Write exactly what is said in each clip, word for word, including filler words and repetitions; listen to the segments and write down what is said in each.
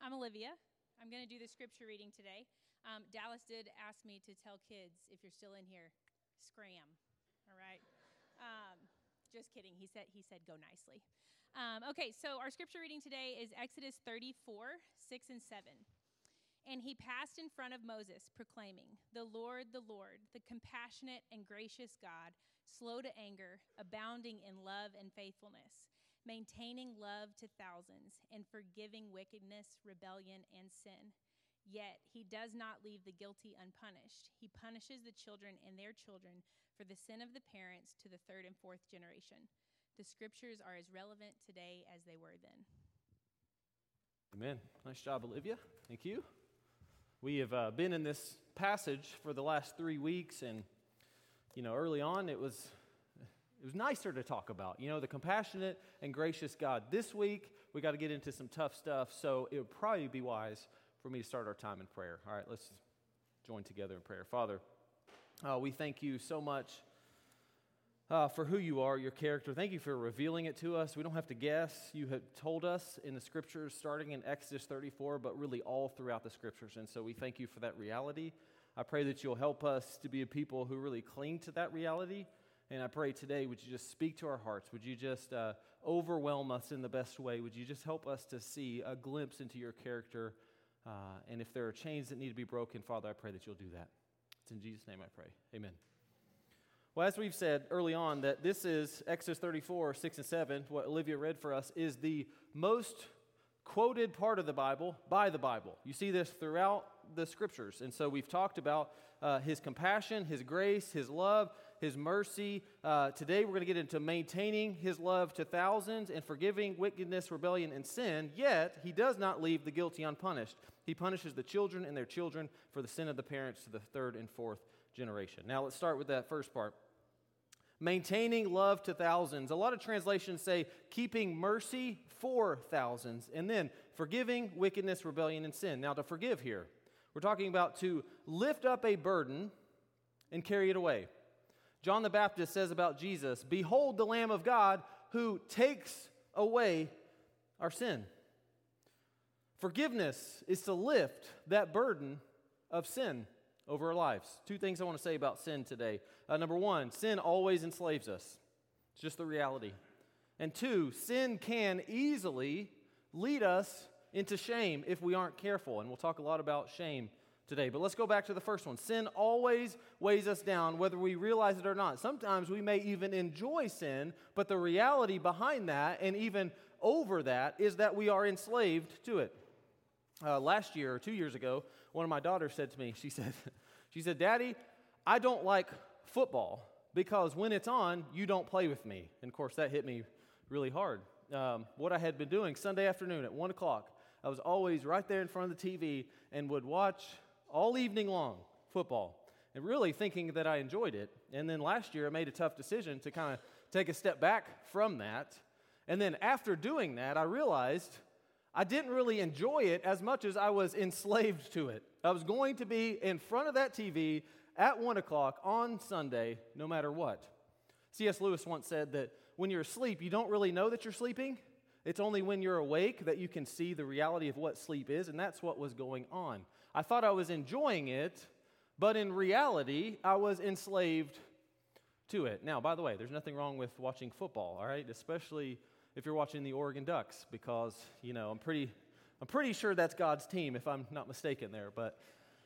I'm Olivia. I'm going to do the scripture reading today. Um, Dallas did ask me to tell kids, if you're still in here, scram, all right? Um, just kidding. He said he said go nicely. Um, okay, so our scripture reading today is Exodus thirty-four, six and seven. And he passed in front of Moses, proclaiming, "The Lord, the Lord, the compassionate and gracious God, slow to anger, abounding in love and faithfulness, maintaining love to thousands, and forgiving wickedness, rebellion, and sin. Yet he does not leave the guilty unpunished. He punishes the children and their children for the sin of the parents to the third and fourth generation." The scriptures are as relevant today as they were then. Amen. Nice job, Olivia. Thank you. We have uh, been in this passage for the last three weeks, and, you know, early on it was it was nicer to talk about, you know, the compassionate and gracious God. This week, we got to get into some tough stuff, so it would probably be wise for me to start our time in prayer. All right, let's join together in prayer. Father, uh, we thank you so much Uh, for who you are, your character. Thank you for revealing it to us. We don't have to guess. You have told us in the scriptures, starting in Exodus thirty-four, but really all throughout the scriptures. And so we thank you for that reality. I pray that you'll help us to be a people who really cling to that reality. And I pray today, would you just speak to our hearts? Would you just uh, overwhelm us in the best way? Would you just help us to see a glimpse into your character? Uh, and if there are chains that need to be broken, Father, I pray that you'll do that. It's in Jesus' name I pray. Amen. Well, as we've said early on, that this is Exodus thirty-four, six and seven, what Olivia read for us, is the most quoted part of the Bible by the Bible. You see this throughout the scriptures. And so we've talked about uh, his compassion, his grace, his love, his mercy. Uh, today we're going to get into maintaining his love to thousands and forgiving wickedness, rebellion, and sin. Yet he does not leave the guilty unpunished. He punishes the children and their children for the sin of the parents to the third and fourth generation. Now let's start with that first part. Maintaining love to thousands. A lot of translations say keeping mercy for thousands, and then forgiving wickedness, rebellion, and sin. Now to forgive here, we're talking about to lift up a burden and carry it away. John the Baptist says about Jesus, "Behold the Lamb of God who takes away our sin." Forgiveness is to lift that burden of sin over our lives. Two things I want to say about sin today. Uh, number one, sin always enslaves us. It's just the reality. And two, sin can easily lead us into shame if we aren't careful. And we'll talk a lot about shame today. But let's go back to the first one. Sin always weighs us down, whether we realize it or not. Sometimes we may even enjoy sin, but the reality behind that, and even over that, is that we are enslaved to it. Uh, last year or two years ago, one of my daughters said to me, she said, she said, "Daddy, I don't like football because when it's on, you don't play with me." And of course, that hit me really hard. Um, what I had been doing Sunday afternoon at one o'clock, I was always right there in front of the T V and would watch all evening long football and really thinking that I enjoyed it. And then last year, I made a tough decision to kind of take a step back from that. And then after doing that, I realized I didn't really enjoy it as much as I was enslaved to it. I was going to be in front of that T V at one o'clock on Sunday, no matter what. C S Lewis once said that when you're asleep, you don't really know that you're sleeping. It's only when you're awake that you can see the reality of what sleep is, and that's what was going on. I thought I was enjoying it, but in reality, I was enslaved to it. Now, by the way, there's nothing wrong with watching football, all right? Especially if you're watching the Oregon Ducks, because, you know, I'm pretty I'm pretty sure that's God's team, if I'm not mistaken there. But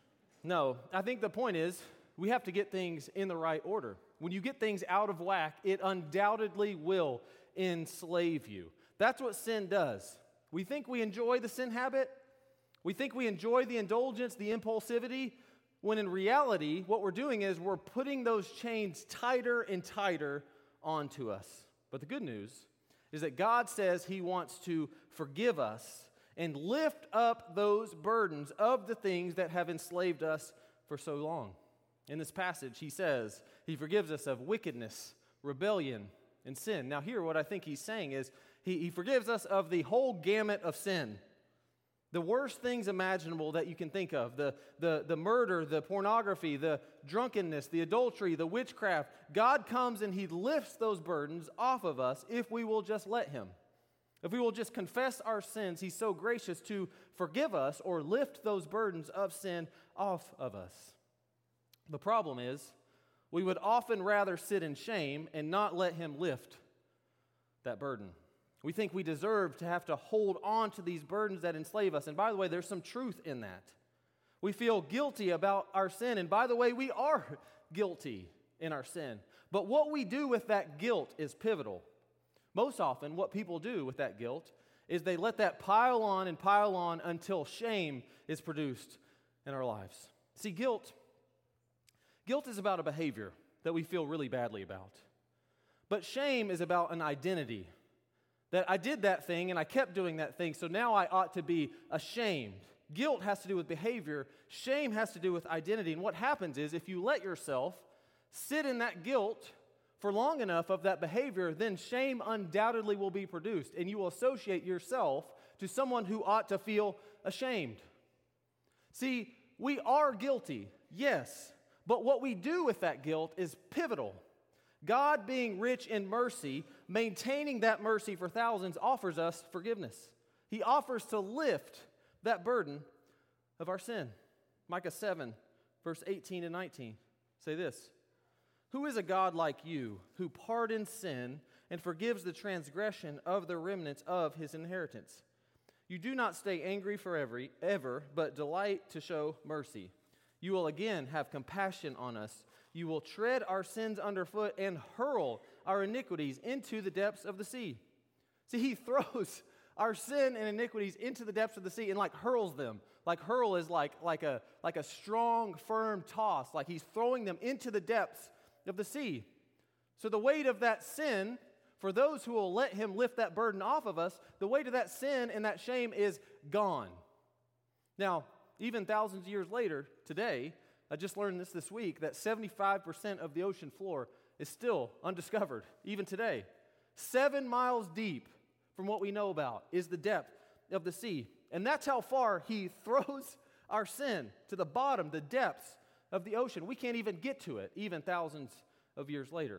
no, I think the point is we have to get things in the right order. When you get things out of whack, it undoubtedly will enslave you. That's what sin does. We think we enjoy the sin habit. We think we enjoy the indulgence, the impulsivity, when in reality, what we're doing is we're putting those chains tighter and tighter onto us. But the good news is that God says he wants to forgive us and lift up those burdens of the things that have enslaved us for so long. In this passage, he says he forgives us of wickedness, rebellion, and sin. Now here, what I think he's saying is he, he forgives us of the whole gamut of sin. The worst things imaginable that you can think of, the, the, the murder, the pornography, the drunkenness, the adultery, the witchcraft. God comes and he lifts those burdens off of us if we will just let him. If we will just confess our sins, he's so gracious to forgive us or lift those burdens of sin off of us. The problem is, we would often rather sit in shame and not let him lift that burden. We think we deserve to have to hold on to these burdens that enslave us. And by the way, there's some truth in that. We feel guilty about our sin. And by the way, we are guilty in our sin. But what we do with that guilt is pivotal. Most often, what people do with that guilt is they let that pile on and pile on until shame is produced in our lives. See, guilt, guilt is about a behavior that we feel really badly about. But shame is about an identity. That I did that thing and I kept doing that thing, so now I ought to be ashamed. Guilt has to do with behavior. Shame has to do with identity. And what happens is if you let yourself sit in that guilt for long enough of that behavior, then shame undoubtedly will be produced, and you will associate yourself to someone who ought to feel ashamed. See, we are guilty, yes, but what we do with that guilt is pivotal. God, being rich in mercy, maintaining that mercy for thousands, offers us forgiveness. He offers to lift that burden of our sin. Micah seven, verse eighteen and nineteen say this: "Who is a God like you, who pardons sin and forgives the transgression of the remnants of his inheritance? You do not stay angry forever, ever, but delight to show mercy. You will again have compassion on us. You will tread our sins underfoot and hurl our iniquities into the depths of the sea." See, he throws our sin and iniquities into the depths of the sea and like hurls them. Like hurl is like, like, a, like a strong, firm toss. Like he's throwing them into the depths of the sea. So the weight of that sin, for those who will let him lift that burden off of us, the weight of that sin and that shame is gone. Now, even thousands of years later, today, I just learned this this week, that seventy-five percent of the ocean floor is still undiscovered, even today. Seven miles deep from what we know about is the depth of the sea. And that's how far he throws our sin, to the bottom, the depths of the ocean. We can't even get to it, even thousands of years later.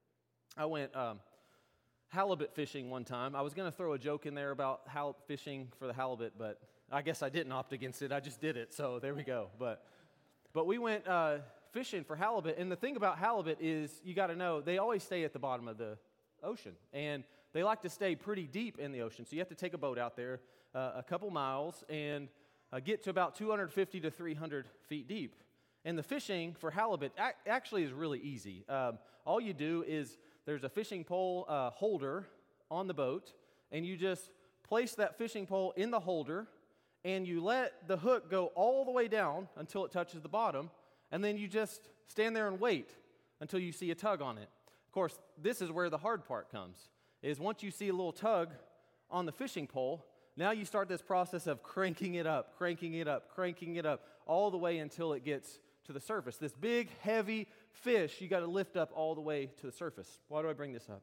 I went um, halibut fishing one time. I was going to throw a joke in there about hal- fishing for the halibut, but I guess I didn't opt against it. I just did it, so there we go. But but we went uh, fishing for halibut, and the thing about halibut is, you got to know, they always stay at the bottom of the ocean, and they like to stay pretty deep in the ocean, so you have to take a boat out there uh, a couple miles and uh, get to about two hundred fifty to three hundred feet deep. And the fishing for halibut ac- actually is really easy. Um, all you do is, there's a fishing pole uh, holder on the boat, and you just place that fishing pole in the holder, and you let the hook go all the way down until it touches the bottom, and then you just stand there and wait until you see a tug on it. Of course, this is where the hard part comes, is once you see a little tug on the fishing pole, now you start this process of cranking it up, cranking it up, cranking it up, all the way until it gets to the surface. This big, heavy fish you got to lift up all the way to the surface. Why do I bring this up?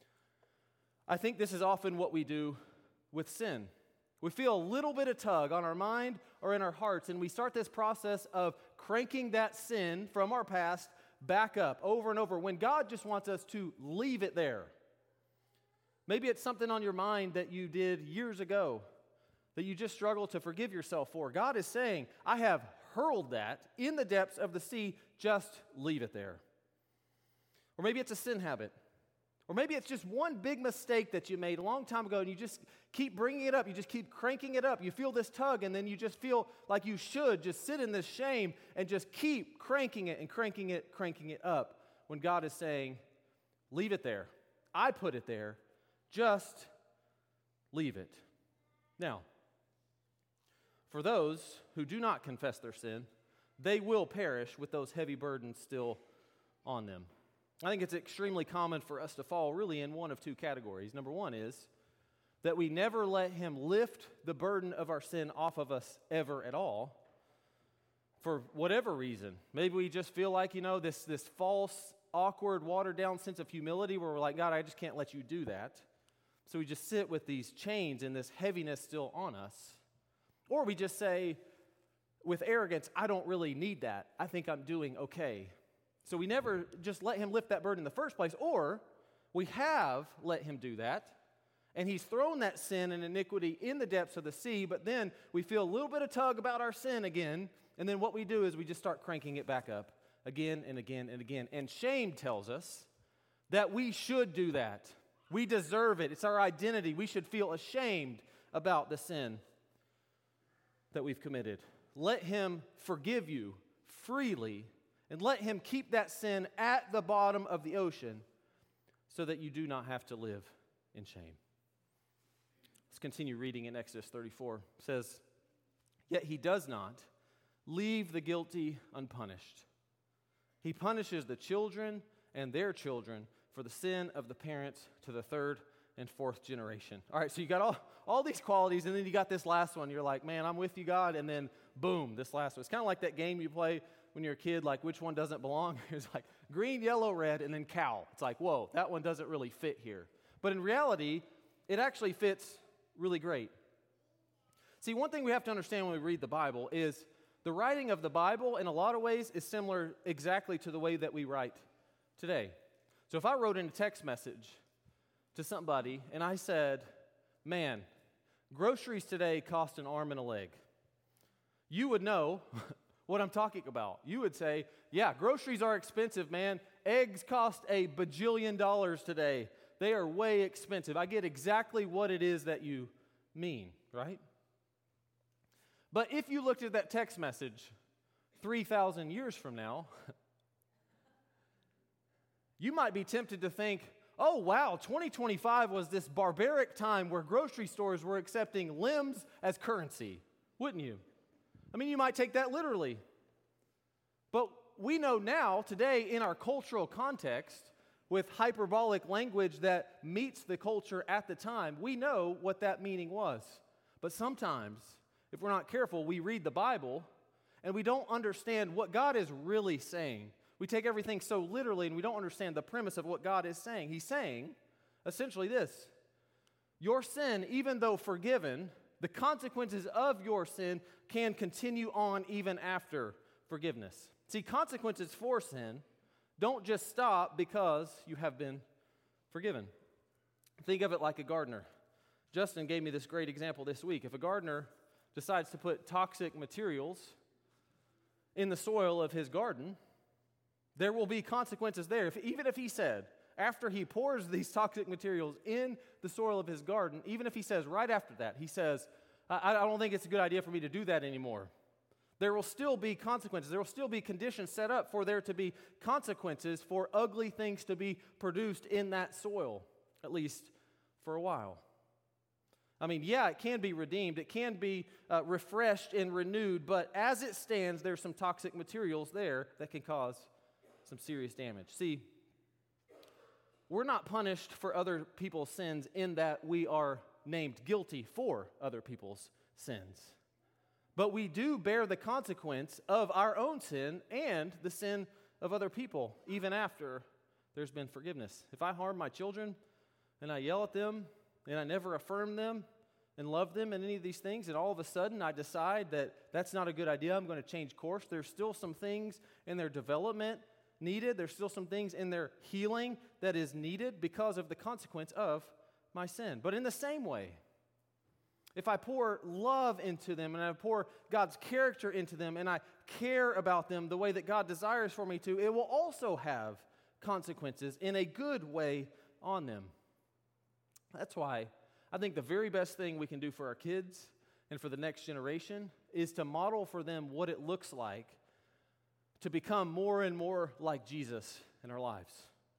I think this is often what we do with sin. We feel a little bit of tug on our mind or in our hearts, and we start this process of cranking that sin from our past back up over and over, when God just wants us to leave it there. Maybe it's something on your mind that you did years ago that you just struggle to forgive yourself for. God is saying, I have hurled that in the depths of the sea, just leave it there. Or maybe it's a sin habit. Or maybe it's just one big mistake that you made a long time ago, and you just keep bringing it up. You just keep cranking it up. You feel this tug, and then you just feel like you should just sit in this shame and just keep cranking it and cranking it, cranking it up, when God is saying, leave it there. I put it there. Just leave it. Now, for those who do not confess their sin, they will perish with those heavy burdens still on them. I think it's extremely common for us to fall really in one of two categories. Number one is that we never let him lift the burden of our sin off of us ever at all, for whatever reason. Maybe we just feel like, you know, this, this false, awkward, watered-down sense of humility where we're like, God, I just can't let you do that. So we just sit with these chains and this heaviness still on us. Or we just say, with arrogance, I don't really need that. I think I'm doing okay. So we never just let him lift that burden in the first place. Or we have let him do that, And he's thrown that sin and iniquity in the depths of the sea, but then we feel a little bit of tug about our sin again, and then what we do is we just start cranking it back up again and again and again. And shame tells us that we should do that. We deserve it. It's our identity. We should feel ashamed about the sin that we've committed. Let him forgive you freely, and let him keep that sin at the bottom of the ocean so that you do not have to live in shame. Let's continue reading in Exodus thirty-four. It says, "Yet he does not leave the guilty unpunished. He punishes the children and their children for the sin of the parents to the third and fourth generation." All right, so you got all, all these qualities, and then you got this last one. You're like, man, I'm with you, God, and then boom, this last one. It's kind of like that game you play when you're a kid, like which one doesn't belong? It's like green, yellow, red, and then cow. It's like, whoa, that one doesn't really fit here. But in reality, it actually fits really great. See, one thing we have to understand when we read the Bible is the writing of the Bible, in a lot of ways, is similar exactly to the way that we write today. So if I wrote in a text message to somebody and I said, man, groceries today cost an arm and a leg, you would know what I'm talking about. You would say, yeah, groceries are expensive, man. Eggs cost a bajillion dollars today. They are way expensive. I get exactly what it is that you mean, right? But if you looked at that text message three thousand years from now, you might be tempted to think, oh, wow, twenty twenty-five was this barbaric time where grocery stores were accepting limbs as currency, wouldn't you? I mean, you might take that literally. But we know now, today, in our cultural context, with hyperbolic language that meets the culture at the time, we know what that meaning was. But sometimes, if we're not careful, we read the Bible and we don't understand what God is really saying. We take everything so literally and we don't understand the premise of what God is saying. He's saying, essentially this: your sin, even though forgiven, the consequences of your sin can continue on even after forgiveness. See, consequences for sin don't just stop because you have been forgiven. Think of it like a gardener. Justin gave me this great example this week. If a gardener decides to put toxic materials in the soil of his garden, there will be consequences there. If, even if he said, after he pours these toxic materials in the soil of his garden, even if he says right after that, he says, I, I don't think it's a good idea for me to do that anymore, there will still be consequences. There will still be conditions set up for there to be consequences for ugly things to be produced in that soil, at least for a while. I mean, yeah, it can be redeemed. It can be uh, refreshed and renewed, but as it stands, there's some toxic materials there that can cause some serious damage. See, we're not punished for other people's sins in that we are named guilty for other people's sins. But we do bear the consequence of our own sin and the sin of other people, even after there's been forgiveness. If I harm my children and I yell at them and I never affirm them and love them and any of these things, and all of a sudden I decide that that's not a good idea, I'm going to change course, there's still some things in their development needed. There's still some things in their healing that is needed because of the consequence of my sin. But in the same way, if I pour love into them and I pour God's character into them and I care about them the way that God desires for me to, it will also have consequences in a good way on them. That's why I think the very best thing we can do for our kids and for the next generation is to model for them what it looks like to become more and more like Jesus in our lives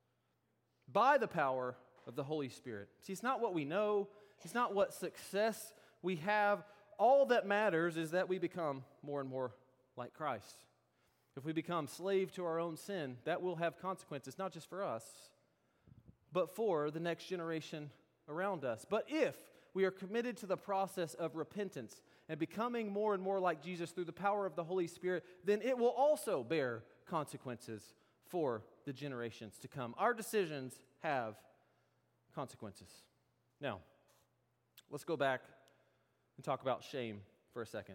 by the power of the Holy Spirit. See, it's not what we know. It's not what success we have. All that matters is that we become more and more like Christ. If we become slave to our own sin, that will have consequences, not just for us, but for the next generation around us. But if we are committed to the process of repentance and becoming more and more like Jesus through the power of the Holy Spirit, then it will also bear consequences for the generations to come. Our decisions have consequences. Now, let's go back and talk about shame for a second.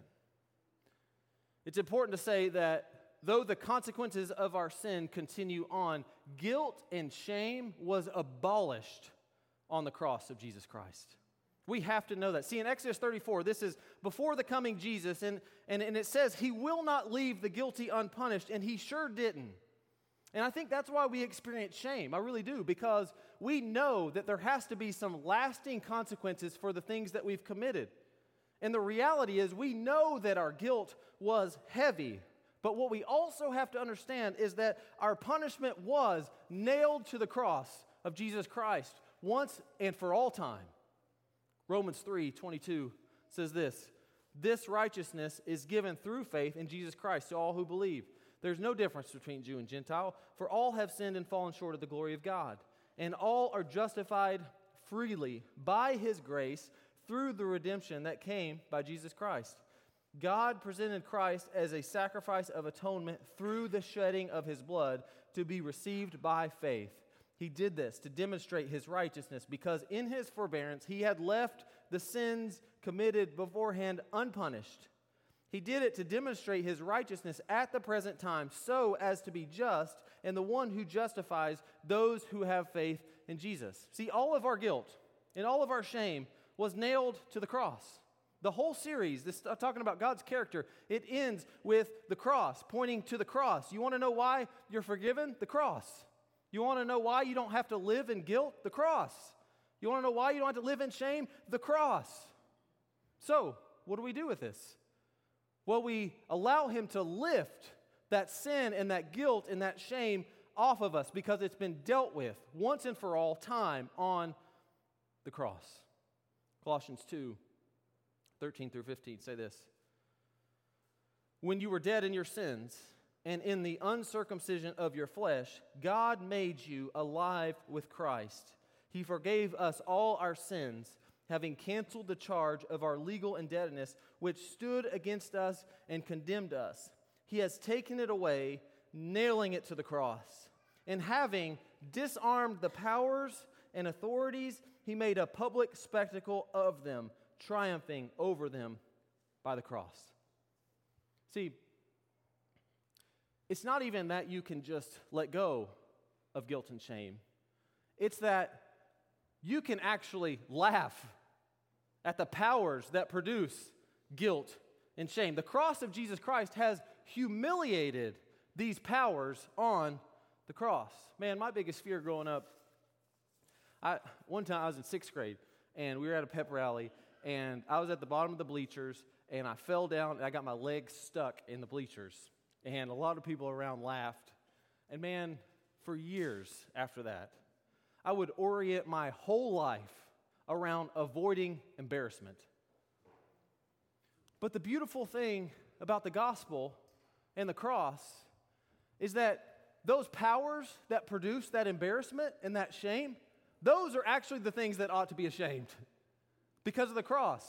It's important to say that though the consequences of our sin continue on, guilt and shame was abolished on the cross of Jesus Christ. We have to know that. See, in Exodus thirty-four, this is before the coming Jesus, and, and, and it says, he will not leave the guilty unpunished, and he sure didn't. And I think that's why we experience shame. I really do, because we know that there has to be some lasting consequences for the things that we've committed. And the reality is we know that our guilt was heavy, but what we also have to understand is that our punishment was nailed to the cross of Jesus Christ once and for all time. Romans three twenty-two says this, this righteousness is given through faith in Jesus Christ to all who believe. There's no difference between Jew and Gentile, for all have sinned and fallen short of the glory of God, and all are justified freely by his grace through the redemption that came by Jesus Christ. God presented Christ as a sacrifice of atonement through the shedding of his blood to be received by faith. He did this to demonstrate his righteousness because in his forbearance he had left the sins committed beforehand unpunished. He did it to demonstrate his righteousness at the present time so as to be just and the one who justifies those who have faith in Jesus. See, all of our guilt and all of our shame was nailed to the cross. The whole series, this uh, talking about God's character, it ends with the cross, pointing to the cross. You want to know why you're forgiven? The cross. You want to know why you don't have to live in guilt? The cross. You want to know why you don't have to live in shame? The cross. So, what do we do with this? Well, we allow him to lift that sin and that guilt and that shame off of us because it's been dealt with once and for all time on the cross. Colossians two, thirteen through fifteen say this. When you were dead in your sins and in the uncircumcision of your flesh, God made you alive with Christ. He forgave us all our sins, having canceled the charge of our legal indebtedness, which stood against us and condemned us. He has taken it away, nailing it to the cross. And having disarmed the powers and authorities, he made a public spectacle of them, triumphing over them by the cross. See, it's not even that you can just let go of guilt and shame. It's that you can actually laugh at the powers that produce guilt and shame. The cross of Jesus Christ has humiliated these powers on the cross. Man, my biggest fear growing up, I, one time I was in sixth grade, and we were at a pep rally, and I was at the bottom of the bleachers, and I fell down, and I got my legs stuck in the bleachers. And a lot of people around laughed. And man, for years after that, I would orient my whole life around avoiding embarrassment. But the beautiful thing about the gospel and the cross is that those powers that produce that embarrassment and that shame, those are actually the things that ought to be ashamed because of the cross.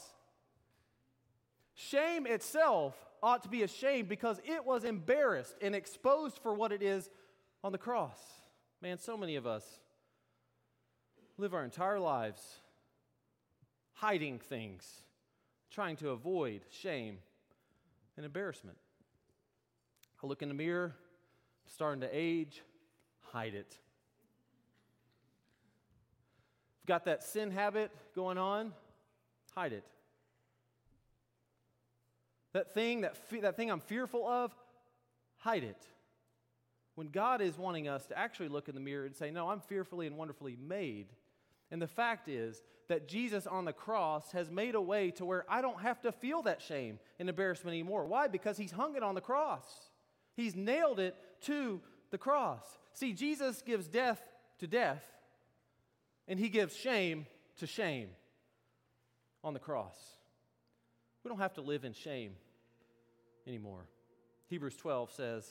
Shame itself ought to be ashamed because it was embarrassed and exposed for what it is on the cross. Man, so many of us live our entire lives hiding things, trying to avoid shame and embarrassment. I look in the mirror, I'm starting to age, hide it. I've got that sin habit going on, hide it. That thing, that, fe- that thing I'm fearful of, hide it. When God is wanting us to actually look in the mirror and say, no, I'm fearfully and wonderfully made. And the fact is that Jesus on the cross has made a way to where I don't have to feel that shame and embarrassment anymore. Why? Because he's hung it on the cross. He's nailed it to the cross. See, Jesus gives death to death, and he gives shame to shame on the cross. We don't have to live in shame anymore. Hebrews twelve says,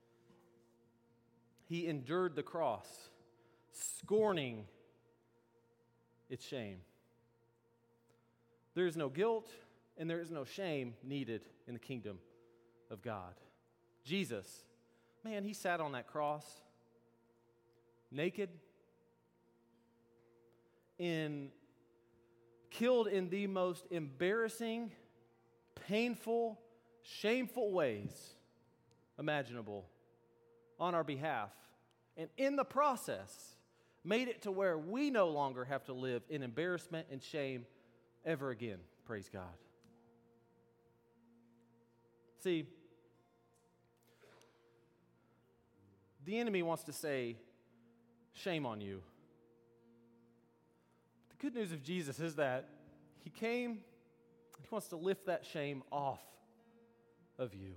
he endured the cross, scorning its shame. There is no guilt and there is no shame needed in the kingdom of God. Jesus, man, he sat on that cross naked, in killed in the most embarrassing, painful, shameful ways imaginable on our behalf. And in the process made it to where we no longer have to live in embarrassment and shame ever again. Praise God. See, the enemy wants to say, shame on you. The good news of Jesus is that he came, he wants to lift that shame off of you.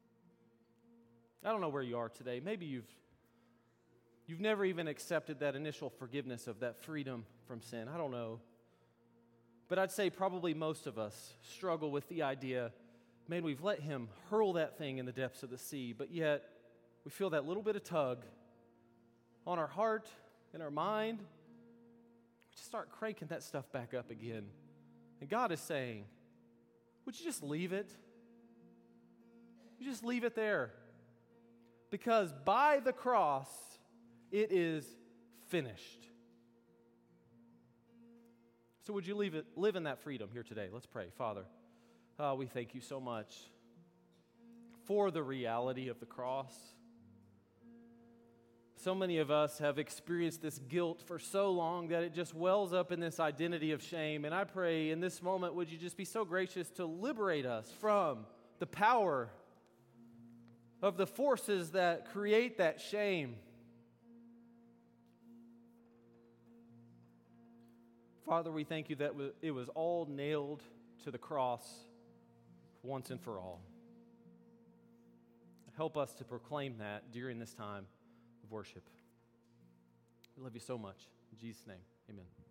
I don't know where you are today. Maybe you've you've never even accepted that initial forgiveness of that freedom from sin. I don't know. But I'd say probably most of us struggle with the idea, man, we've let him hurl that thing in the depths of the sea, but yet we feel that little bit of tug on our heart and our mind. We just start cranking that stuff back up again. And God is saying, would you just leave it? You just leave it there. Because by the cross, it is finished. So would you leave it, live in that freedom here today? Let's pray. Father, uh, we thank you so much for the reality of the cross. So many of us have experienced this guilt for so long that it just wells up in this identity of shame. And I pray in this moment, would you just be so gracious to liberate us from the power of the forces that create that shame. Father, we thank you that it was all nailed to the cross once and for all. Help us to proclaim that during this time of worship. We love you so much. In Jesus' name, amen.